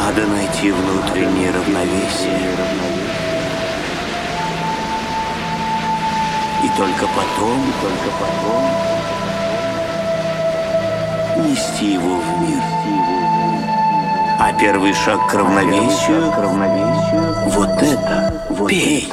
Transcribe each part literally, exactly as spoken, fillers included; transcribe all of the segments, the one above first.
Надо найти внутреннее равновесие. И только потом, только потом нести его в мир. А первый шаг к равновесию — вот это, пей.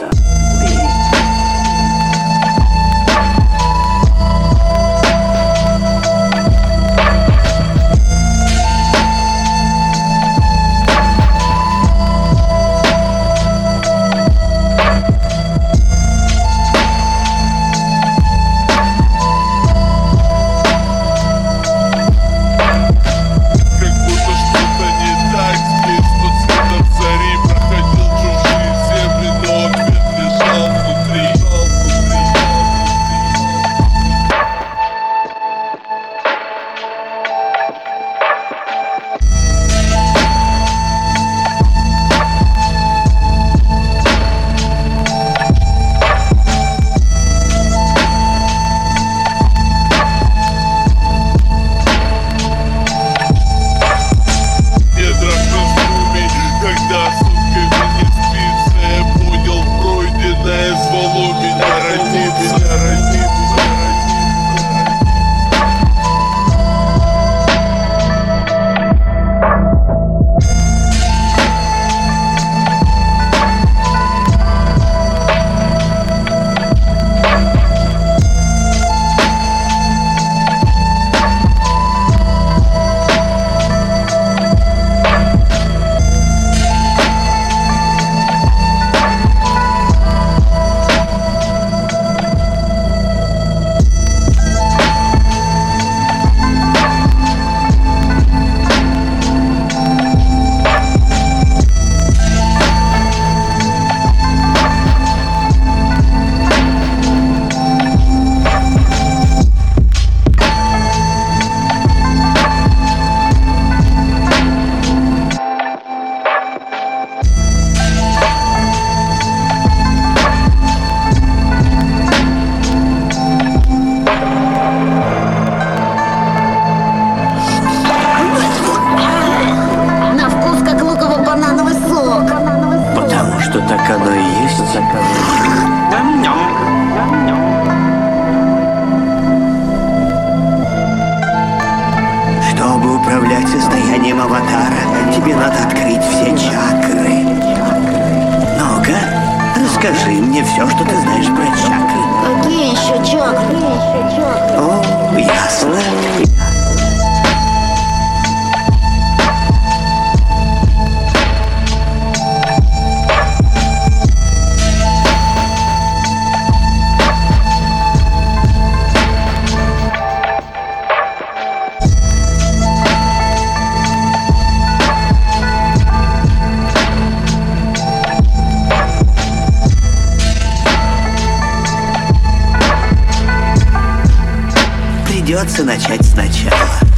Что так оно и есть. Чтобы управлять состоянием аватара, тебе надо открыть все чакры. Ну-ка, расскажи мне все, что ты знаешь про чакры. Какие еще чакры? О, ясно. Придется начать сначала.